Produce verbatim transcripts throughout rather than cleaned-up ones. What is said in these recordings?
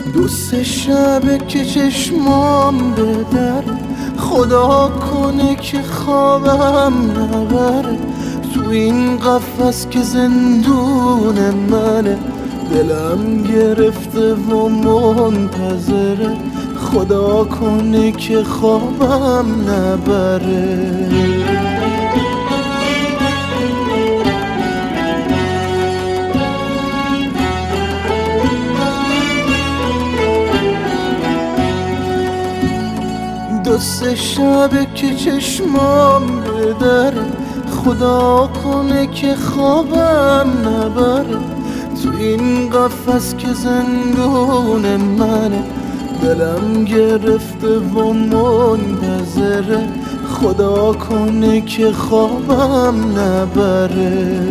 دوست شبه که چشمام بدر، خدا کنه که خوابم نبره. تو این قفس که زندون منه، دلم گرفته و منتظره. خدا کنه که خوابم نبره. دوست شبه که چشمام بدره، خدا کنه که خوابم نبره. تو این قفس که زندون منه، دلم گرفته و منتظره. خدا کنه که خوابم نبره.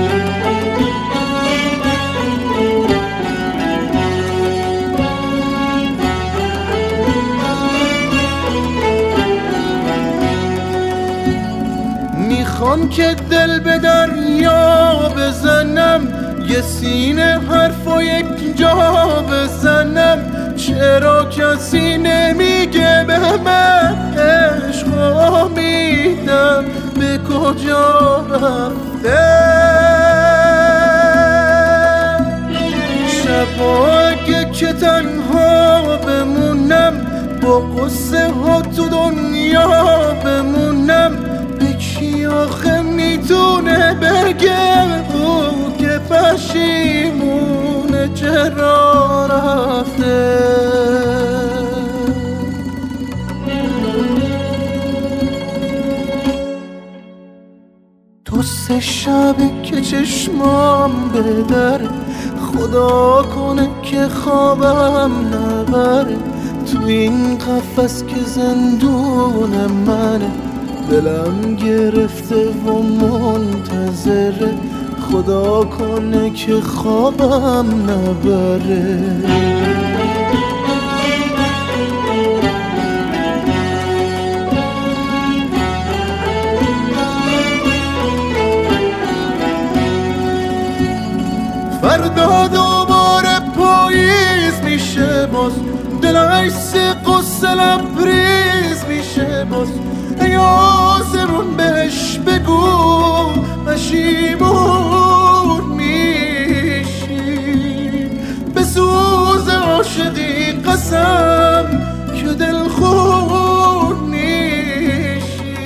میخوام که دل به دریا بزنم، یه سینه حرف و یک جا بزنم. چرا کسی نمیگه به من عشق میدم به کجا رفته؟ شبا اگه که تنها بمونم، با قصه ها تو دنیا بمونم، به کی آخه میتونه بگه او که پشیمونه چرا رفته؟ دوست شبه که چشمام بدره، خدا کنه که خوابم نبره. تو این قفس که زندون منه، دلم گرفته و منتظره. خدا کنه که خوابم نبره. فردا دوباره پاییز میشه باز، دل عکس قصه لبریز میشه باز. ای آسمون بهش بگو پشیمون میشی، به سوز عاشقی قسم که دلخور میشی.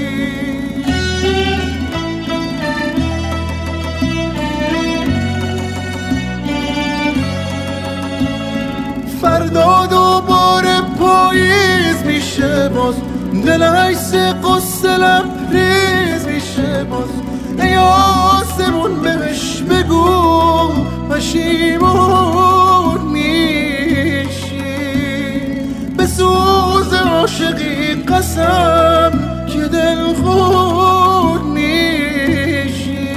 فردا دوباره پاییز میشه باز، دل عکس قصه لبریز میشه باز. ای آسمون بهش بگو پشیمون میشی، به سوز عاشقی قسم که دلخور میشی.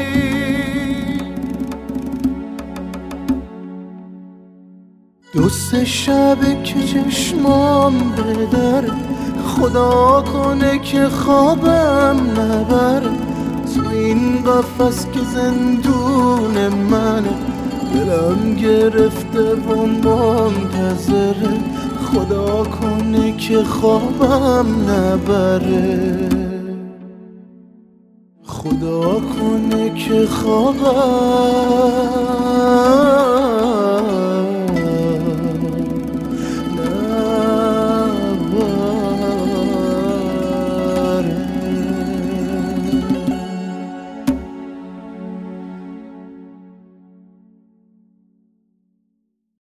دوست شبه که چشمام بدره، خدا کنه که خوابم نبره. تو این قفس که زندون منه، دلم گرفته و منتظره. خدا کنه که خوابم نبره. خدا کنه که خوابم